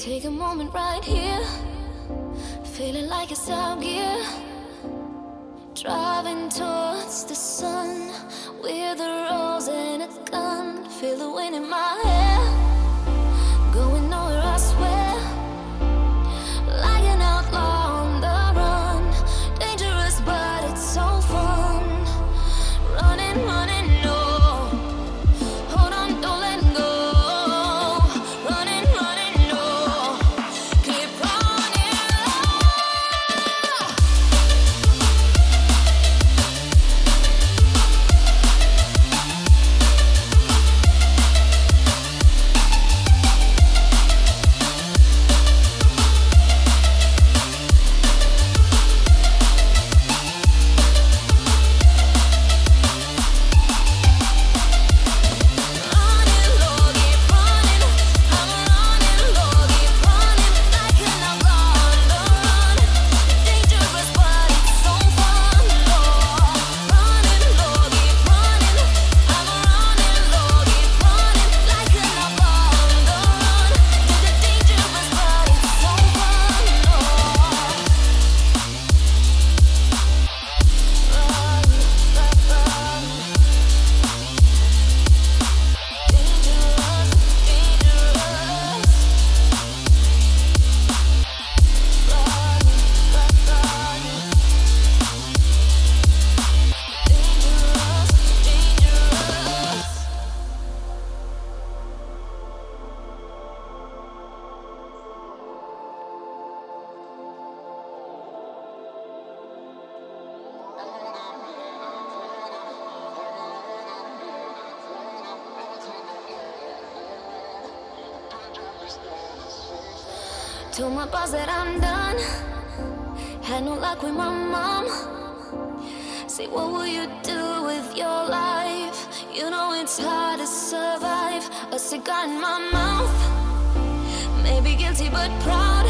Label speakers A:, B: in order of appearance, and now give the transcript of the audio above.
A: Take a moment right here, feeling like it's out gear. Driving towards the sun with a rose and a gun. Feel the wind in my hair, going nowhere I swear. Like an outlaw on the run, dangerous but it's so fun. Running, running, no. Hold on, don't let go. Running, running, no. Keep running. Told my boss that I'm done. Had no luck with my mom. Say, what will you do with your life? You know it's hard to survive. A cigar in my mouth. Maybe guilty but proud.